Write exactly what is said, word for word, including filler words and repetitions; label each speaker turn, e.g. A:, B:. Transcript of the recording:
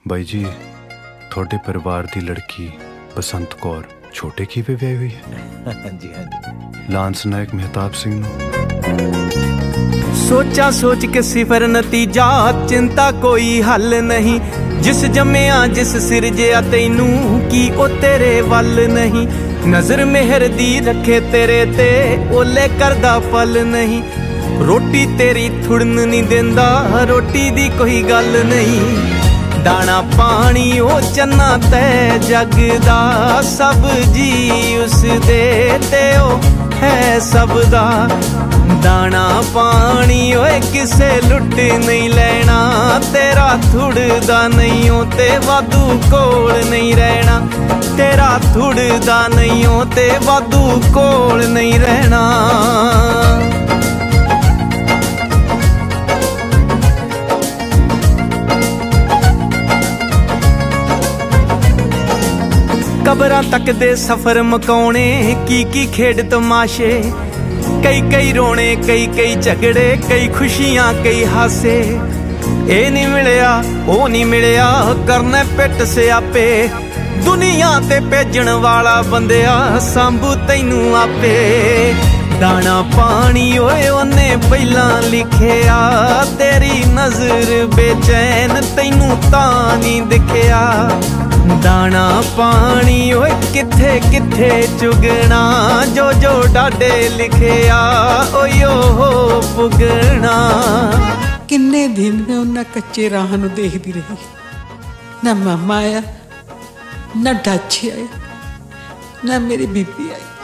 A: ਬਾਈ ਜੀ ਤੁਹਾਡੇ ਪਰਿਵਾਰ ਦੀ ਲੜਕੀ ਬਸੰਤ ਕੌਰ ਛੋਟੇ ਖੀਵੇ ਵਿਆਹੀ ਹੋਈ ਹੈ?
B: ਹਾਂਜੀ ਹਾਂਜੀ।
A: ਲਾਂਸ ਨਾਇਕ ਮਹਿਤਾਬ ਸਿੰਘ ਨੂੰ।
C: ਸੋਚਾਂ ਸੋਚ ਕੇ ਸਿਫਰ ਨਤੀਜਾ, ਚਿੰਤਾ ਕੋਈ ਹੱਲ ਨਹੀਂ। ਜਿਸ ਜੰਮਿਆ ਜਿਸ ਸਿਰਜਿਆ ਤੈਨੂੰ ਕੀ ਉਹ ਤੇਰੇ ਵੱਲ ਨਹੀਂ। ਨਜ਼ਰ ਮਿਹਰ ਦੀ ਰੱਖੇ ਤੇਰੇ ਤੇ ਓਲੇ ਕਰਦਾ ਫਲ ਨਹੀਂ। ਰੋਟੀ ਤੇਰੀ ਥੁੜਨ ਨਹੀਂ ਦਿੰਦਾ, ਰੋਟੀ ਦੀ ਕੋਈ ਗੱਲ ਨਹੀਂ। ਦਾਣਾ ਪਾਣੀ ਉਹ ਚੰਨਾ ਤੈ ਜਗ ਦਾ, ਸਭ ਜੀ ਉਸ ਦੇ ਤੇ ਉਹ ਹੈ ਸਭ ਦਾ। ਦਾਣਾ ਪਾਣੀ ਓਏ ਕਿਸੇ ਲੁੱਟ ਨਹੀਂ ਲੈਣਾ, ਤੇਰਾ ਥੁੜਦਾ ਨਹੀਂ ਓ ਤੇ ਵਾਧੂ ਕੋਲ ਨਹੀਂ ਰਹਿਣਾ। ਤੇਰਾ ਥੁੜਦਾ ਨਹੀਂ ਓ ਤੇ ਵਾਧੂ ਕੋਲ ਨਹੀਂ ਰਹਿਣਾ। ਕਬਰਾਂ ਤੱਕ ਦੇ ਸਫ਼ਰ ਮਕਾਉਣੇ, ਕੀ ਕੀ ਖੇਡ ਤਮਾਸ਼ੇ। ਕਈ ਕਈ ਰੋਣੇ ਕਈ ਕਈ ਝਗੜੇ, ਕਈ ਖੁਸ਼ੀਆਂ ਕਈ ਹਾਸੇ। ਇਹ ਨਹੀਂ ਮਿਲਿਆ ਉਹ ਨਹੀਂ ਮਿਲਿਆ, ਕਰਨਾ ਪਿੱਟ ਸਿਆਪੇ। ਦੁਨੀਆ ਤੇ ਭੇਜਣ ਵਾਲਾ ਬੰਦਿਆ ਸੰਭੂ ਤੈਨੂੰ ਆਪੇ। ਦਾਣਾ ਪਾਣੀ ਓਏ ਉਹਨੇ ਪਹਿਲਾਂ ਲਿਖਿਆ, ਤੇਰੀ ਨਜ਼ਰ ਬੇਚੈਨ ਤੈਨੂੰ ਤਾਂ ਨਹੀਂ ਦਿਖਿਆ। ਦਾਣਾ ਪਾਣੀ ਓਏ ਕਿੱਥੇ ਕਿੱਥੇ ਚੁਗਣਾ, ਜੋ ਜੋ ਡਾਡੇ ਲਿਖਿਆ ਓਯੋ ਪੁਗਣਾ।
D: ਕਿੰਨੇ ਦਿਨ ਮੈਂ ਉਹਨਾਂ ਕੱਚੇ ਰਾਹ ਨੂੰ ਦੇਖਦੀ ਰਹੀ। ਨਾ ਮਾਮਾ ਆਇਆ, ਨਾ ਡਾਚੀ ਆਇਆ, ਨਾ ਮੇਰੀ ਬੀਬੀ ਆਈ।